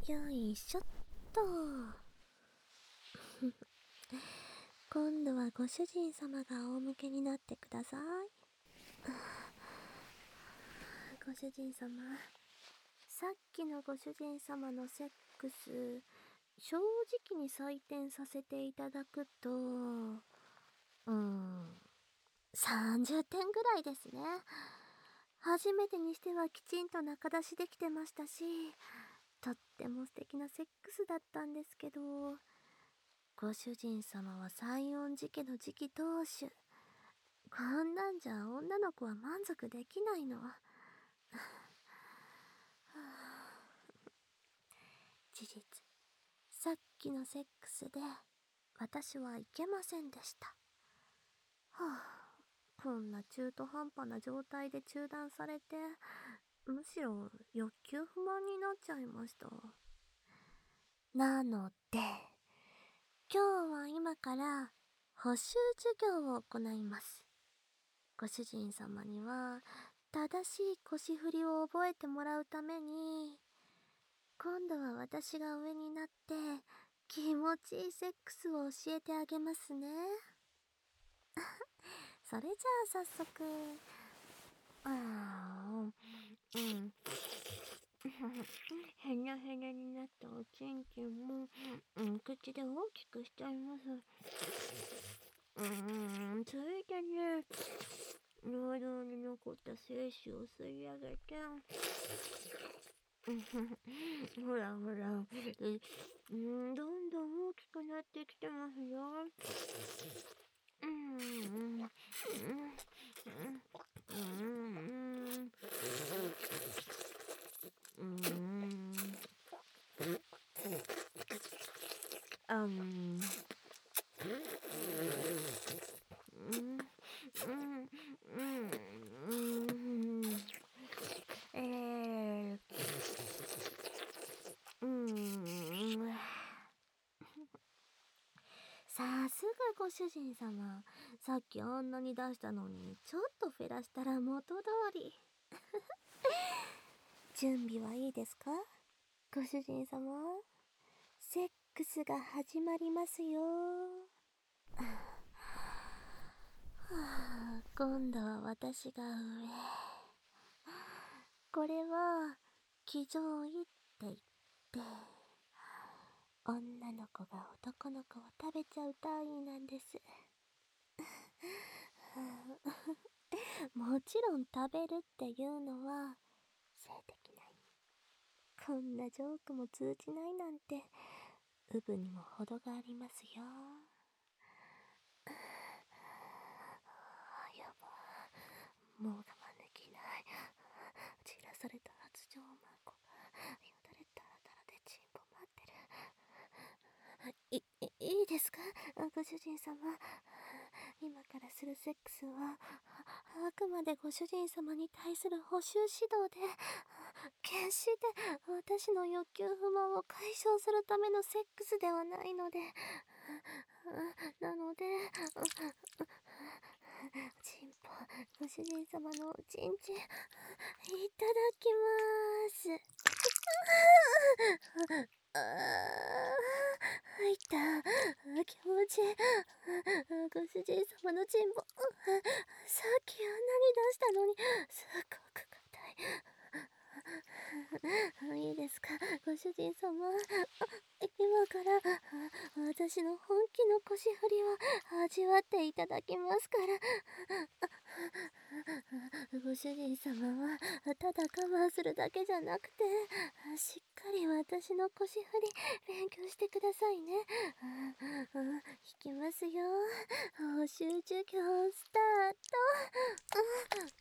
よいしょっと。今度はご主人様が仰向けになってください。ご主人様、さっきのご主人様のセックス、正直に採点させていただくと、30点ぐらいですね。初めてにしてはきちんと中出しできてましたし、とっても素敵なセックスだったんですけど、ご主人様は西園寺家の次期当主。こんなんじゃ女の子は満足できないの。事実、さっきのセックスで私はいけませんでした。こんな中途半端な状態で中断されて、むしろ欲求不満になっちゃいました。なので、今日は今から補習授業を行います。ご主人様には正しい腰振りを覚えてもらうために、今度は私が上になって気持ちいいセックスを教えてあげますね。それじゃあ早速、へにゃへにゃになったおちんちんも、口で大きくしちゃいます。ついでね、喉に残った精子を吸い上げて、ほらほら、どんどん大きくなってきてますよ。さすがご主人様。さっきあんなに出したのに、ちょっと減らしたら元通り。準備はいいですか？ご主人様。セックスが始まりますよ。今度は私が上。これは、騎乗位って言って、女の子が男の子を食べちゃう単位なんです。もちろん食べるっていうのは性的な意味。こんなジョークも通じないなんて、ウブにも程がありますよ。やば、もう我慢できない。散らされた発情マコがよだれタラタラでチンポ待ってる。いいですか、ご主人様。今からするセックスはあくまでご主人様に対する補習指導で、決して私の欲求不満を解消するためのセックスではないので、なので、チンポ、ご主人様のおちんちん、いただきまーす。入った。気持ちいい。ご主人様のチンポ、さっきあんなに出したのに、すっごく硬い。いいですか、ご主人様。今から私の本気の腰振りを味わっていただきますから。ご主人様はただ我慢するだけじゃなくて、しっかり私の腰振り勉強してくださいね。引きますよ。補習授業スタート。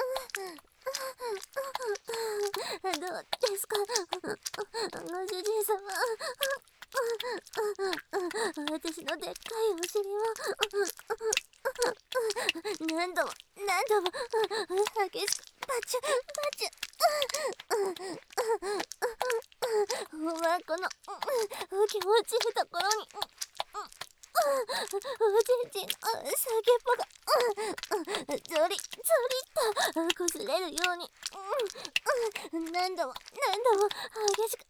どうですか、ご主人様。私のでっかいお尻を何度も激しくパチュパチュ。おばあこの気持ちいいところにちんちんの先っぽがゾリゾリと擦れるように何度も激しく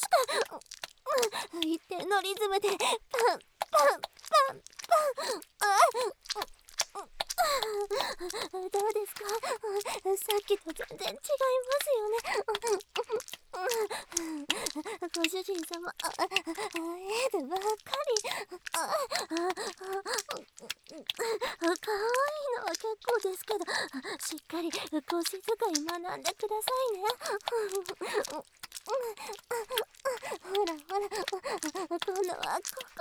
一定のリズムでパンパンパンパン。どうですか？さっきと全然違いますよね。ご主人様、ばっかり。可愛いのは結構ですけど、しっかり腰使い学んでくださいね。ほら、今度はここ。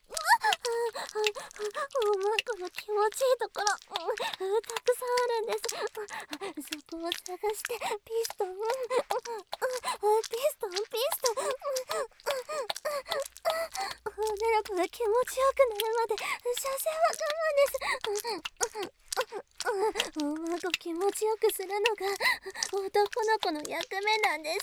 この気持ちいいところ、たくさんあるんです。そこを探してピストン、女の子が気持ちよくなるまで射精は我慢です。うまく気持ちよくするのが男の子の役目なんです。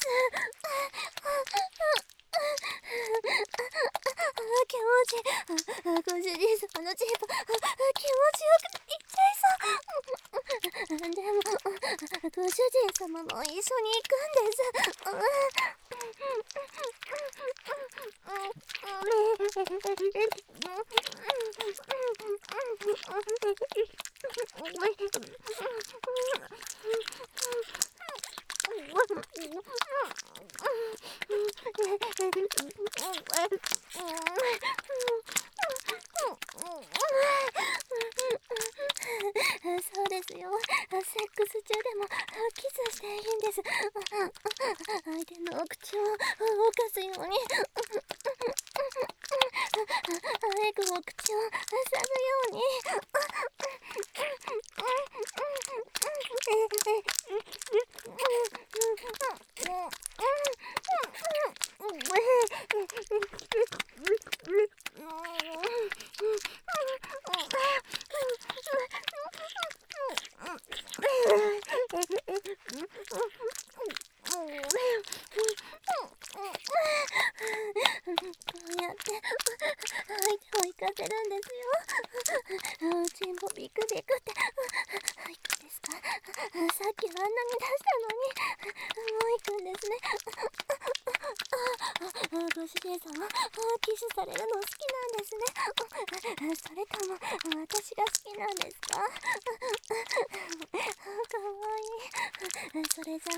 気持ちいい。ご主人様のチープ、気持ちよくいっちゃいそう。でもご主人様も一緒に行くんです。そうですよ。セックス中でもキスしていいんです。相手のお口を動かすように、早くお口を塞ぐように。こうやって相手を行かせるんですよ。チンポビクビクっていくんですか？さっきあんなに出したのにもう行くんですね。ご主人様、キスされるの好きなんですね。それとも私が好きなんですか？かわいい。それじゃ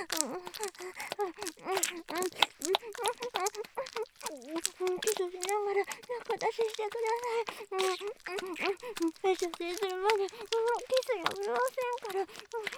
キスしながら中出ししてください。射精するまでキスやめませんから。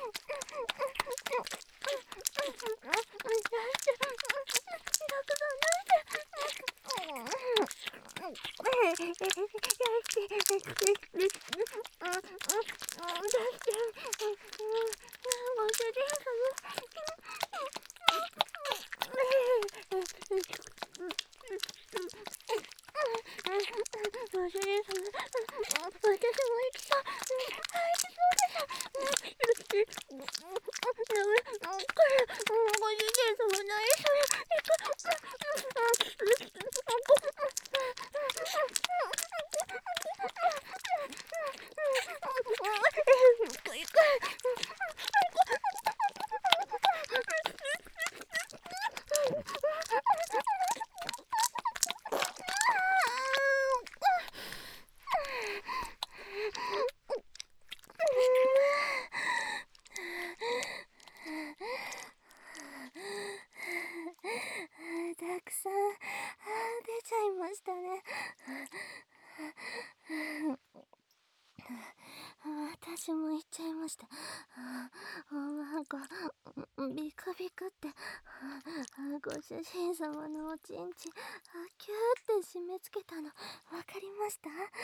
たくさん出ちゃいましたね。私も言っちゃいました。なんかビクビクってご主人様のおちんちキューって締め付けたのわかりました？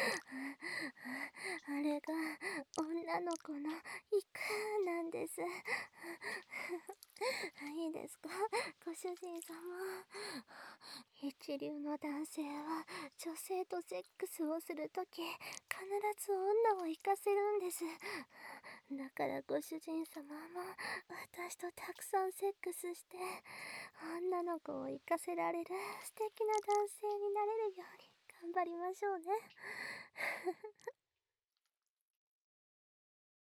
あれが女の子のイクなんです。いいですか、ご主人様。一流の男性は女性とセックスをするとき必ず女を行かせるんです。だからご主人様も私とたくさんセックスして女の子を行かせられる素敵な男性になれるように頑頑張りましょうね。